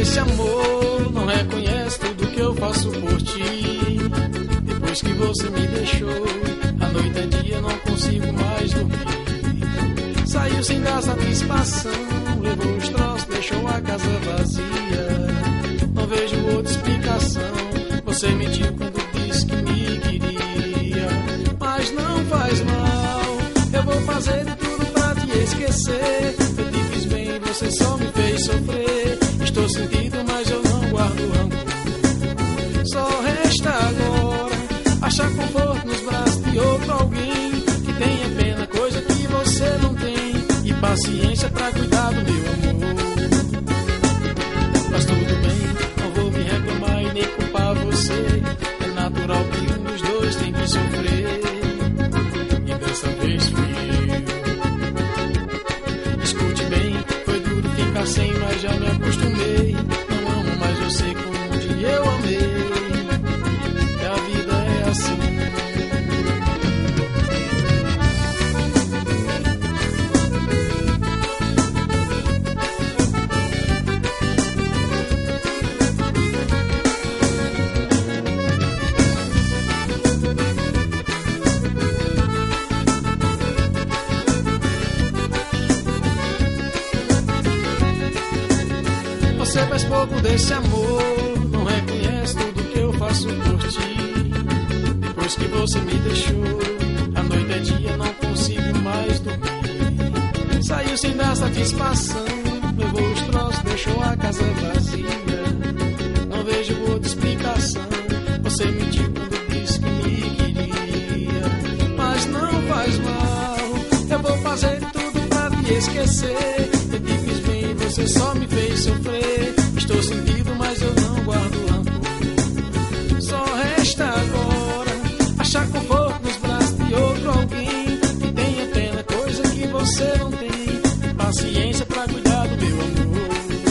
desse amor, não reconhece tudo que eu faço por ti. Depois que você me deixou, a noite é dia, não consigo mais dormir. Saiu sem dar satisfação, levou os troços, deixou a casa vazia. Não vejo outra explicação, você mentiu quando disse que me queria. Mas não faz mal, eu vou fazer de tudo pra te esquecer. Eu te fiz bem, você só me fez sofrer. Estou sentido, mas eu não guardo rancor. Só resta agora achar conforto nos braços de outro alguém que tenha pena, coisa que você não tem, e paciência pra cuidar do meu amor. Mas tudo bem, não vou me reclamar e nem culpar você. É natural que um dos dois tem que sofrer, e dessa vez fui eu. Escute bem, foi duro ficar sem, mas já me acostumei. Não amo mais você como um dia eu amei. E a vida é assim. Você faz pouco desse amor, não reconhece tudo que eu faço por ti. Depois que você me deixou, a noite é dia, não consigo mais dormir. Saiu sem dar satisfação, levou os troços, deixou a casa vazia. Não vejo outra explicação, você mentiu quando disse que me queria. Mas não faz mal, eu vou fazer tudo pra te esquecer. Eu te fiz bem, você só me fez sofrer. Estou sentido, mas eu não guardo rancor. Só resta agora achar conforto nos braços de outro alguém que tenha pena, coisa que você não tem, paciência pra cuidar do meu amor.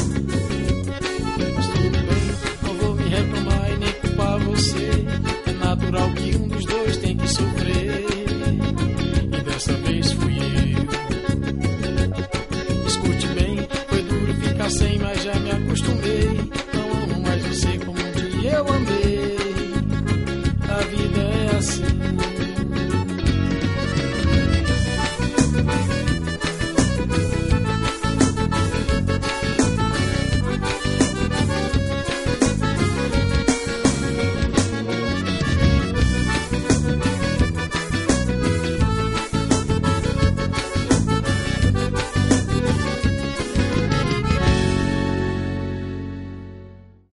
Mas tudo bem, não vou me reclamar e nem culpar você. É natural que um dos dois tem que sofrer, e dessa vez fui eu. Escute bem, foi duro ficar sem, mas já